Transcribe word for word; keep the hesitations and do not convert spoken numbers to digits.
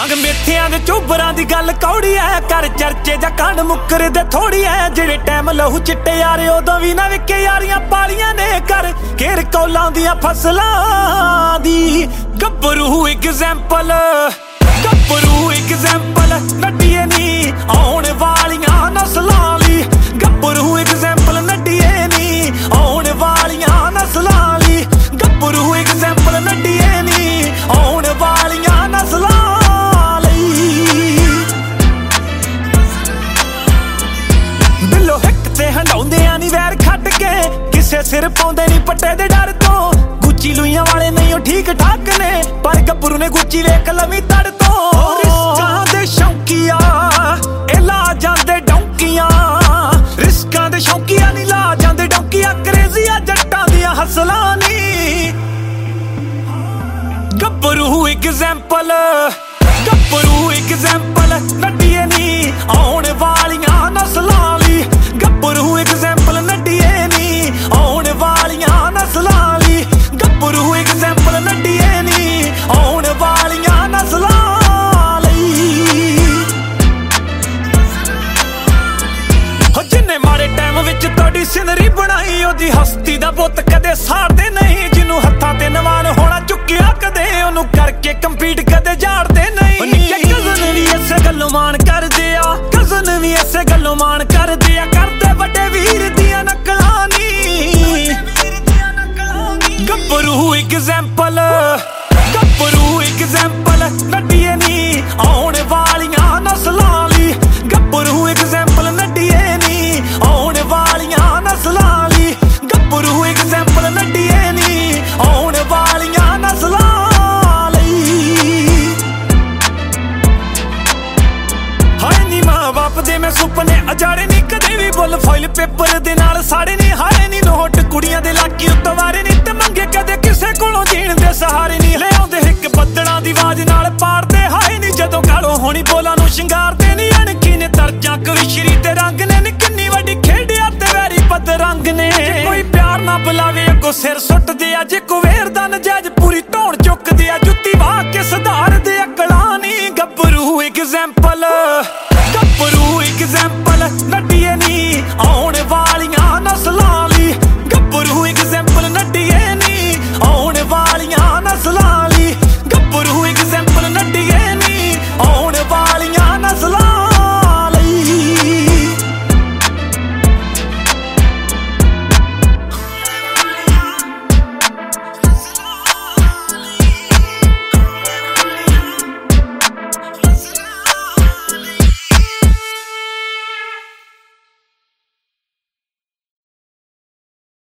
ਵਾਂਗ ਮੇਥਿਆਂ ਦੇ ਚੋਬਰਾਂ ਦੀ ਗੱਲ ਕੌੜੀ ਐ, ਕਰ ਚਰਚੇ ਜਾਂ ਕੰਡ ਮੁੱਕਰਦੇ ਥੋੜੀ ਐ। ਜਿਹੜੇ ਟਾਈਮ ਲਹੂ ਚਿੱਟੇ ਯਾਰੇ ਉਦੋਂ ਵੀ ਨਾ ਵਿਕੇ ਯਾਰੀਆਂ ਪਾਲੀਆਂ ਨੇ, ਕਰ ਘੇਰ ਕੌਲਾਂ ਦੀਆਂ ਫਸਲਾਂ ਦੀ। ਗੱਭਰੂ ਐਗਜ਼ੈਂਪਲ ਗੱਭਰੂ ਐਗਜ਼ੈਂਪਲ ਨੱਡੀਏ ਨੀ ਆਉਣ ਵਾਲੀਆਂ ਨਸਲਾਂ ਲਈ। ਗੱਭਰੂ ਐਗਜ਼ੈਂਪਲ ਨੱਡੀਏ ਨੀ ਆਉਣ ਵਾਲੀਆਂ ਨਸਲਾਂ ਲਈ। ਗੱਭਰੂ ਐਗਜ਼ੈਂਪਲ ਨੱਡੀਏ ਨੀ ਆਉਣ ਵਾਲੀਆਂ ਨਸਲਾਂ ਲਈ। ਬਿੱਲੋ ਹਿੱਕ ਤੇ ਹੰਡਾਉਂਦਿਆਂ ਨੀ ਵੈਰ ਖੱਟ ਕੇ, ਕਿਸੇ ਸਿਰ ਪਾਉਂਦੇ ਨੀ ਪੱਟੇ ਦੇ ਡਰ ਤੋਂ। ਗੁੱਚੀ ਲੂਈਆਂ ਵਾਲੇ ਨਹੀਂ ਉਹ ਠੀਕ ਠਾਕ ਨੇ, ਪਰ ਗੱਭਰੂ ਨੇ ਗੁੱਚੀ ਵੇਖ ਲਵੀਂ ਤੜ ਤੋਂ। ਰਿਸਕਾਂ ਦੇ ਸ਼ੌਂਕੀਆ ਇਹ ਲਾ ਜਾਂਦੇ ਡੌਂਕੀਆਂ, ਰਿਸਕਾਂ ਦੇ ਸ਼ੌਂਕੀਆ ਨੀ ਲਾ ਜਾਂਦੇ ਡੌਂਕੀਆਂ। ਕਰੇਜ਼ੀਆਂ ਜੱਟਾਂ ਦੀਆਂ ਹਸਲਾਂ ਨੀ। ਗੱਭਰੂ ਐਗਜ਼ੈਂਪਲ ਗੱਭਰੂ ਐਗਜ਼ੈਂਪਲ ਨੱਡੀਏ ਨੀ ਆਉਣ ਵਾਲੀਆਂ ਨਸਲਾਂ ਲਈ। ਗੱਭਰੂ ਐਗਜ਼ੈਂਪਲ ਨੱਡੀਏ ਨੀ ਆਉਣ ਵਾਲੀਆਂ ਨਸਲਾਂ ਲਈ। ਗੱਭਰੂ ਐਗਜ਼ੈਂਪਲ ਨੱਡੀਏ ਨੀ ਆਉਣ ਵਾਲੀਆਂ ਨਸਲਾਂ ਲਈ। ਹੋ ਜਿੰਨੇ ਮਾੜੇ ਟਾਈਮ ਵਿੱਚ ਤੁਹਾਡੀ ਸਿਨਰੀ ਬਣਾਈ, ਉਹਦੀ ਹਸਤੀ ਦਾ ਬੁੱਤ ਕਦੇ ਸਾੜਦੇ ਨਹੀਂ। ਜਿਹਨੂੰ ਹੱਥਾਂ ਤੇ ਨਵਾਨ ਹੋਣਾ ਚੁੱਕਿਆ ਕਦੇ, ਉਹਨੂੰ ਕਰਕੇ ਕੰਪੀਟ ਕਦੇ ਝਾੜਦੇ ਨਹੀਂ। ਨਿੱਕੇ ਕਜ਼ਨ ਵੀ ਇਸੇ ਗੱਲੋਂ ਮਾਣ ਕਰਦੇ ਆ, ਕਜ਼ਨ ਵੀ ਇਸੇ ਗੱਲੋਂ ਮਾਣ ਕਰਦੇ ਆ। ਕਰਦੇ ਵੱਡੇ ਵੀਰ ਦੀਆਂ ਨਕਲਾਂ ਨੀ। ਗੱਭਰੂ ਐਗਜ਼ੈਂਪਲ ਗੱਭਰੂ ਐਗਜ਼ੈਂਪਲ ਨੱਡੀਏ ਨੀ ਆਉਣ ਵਾਲੀਆਂ ਨਸਲਾਂ ਲਈ। ਗੱਭਰੂ ਐਗਜ਼ੈਂਪਲ ਨੱਡੀਏ ਨੀ ਆਉਣ ਵਾਲੀਆਂ ਨਸਲਾਂ ਲਈ। ਗੱਭਰੂ ਐਗਜ਼ੈਂਪਲ ਨੱਡੀਏ ਨੀ ਆਉਣ ਵਾਲੀਆਂ ਨਸਲਾਂ ਲਈ। ਹਾਏ ਨੀ ਮਾਂ ਬਾਪ ਦੇ ਮੈਂ ਸੁਪਨੇ ਅਜਾੜੇ ਨੀ, ਕਦੇ ਵੀ ਬੁੱਲ ਫੋਇਲ ਪੇਪਰ ਦੇ ਨਾਲ ਸਾੜੇ ਨੀ। ਹਾਏ ਨੀ ਨੋਟ ਕੁੜੀਆਂ ਦੇ ਲਾਕੀ ਉਤਵਾਰੇ ਨੀ, ਤੇ ਮੰਗੇ ਕਦੇ ਕਿਸੇ ਕੋਲੋਂ ਜੀਣ ਦੇ ਸਹਾਰੇ ਨੀ। ਲਿਆਉਂਦੇ ਹਿੱਕ ਬੱਦਲਾਂ ਦੀ ਆਵਾਜ਼ ਨਾਲ ਪਾੜਦੇ ਹਾਏ ਨੀ, ਜਦੋਂ ਗਾਲੋਂ ਹੋਣੀ ਬੋਲਾਂ ਨੂੰ ਸ਼ਿੰਗਾਰਦੇ ਨੀ। ਅਣਖੀ ਨੇ ਤਰਜਾਂ ਕਵਿਸ਼ਰੀ ਤੇ ਰੰਗ ਨੇ ਨੀ, ਕਿੰਨੀ ਵੱਡੀ ਖੇਡਿਆ ਤੇ ਵੈਰੀ ਪਤ ਰੰਗ ਨੇ। ਜੇ ਕੋਈ ਪਿਆਰ ਨਾ ਬੁਲਾਵੇ ਅੱਗੋਂ ਸਿਰ ਸੁੱਟਦੇ ਆ, ਜੇ ਕੁਵੇਰ ਦਾ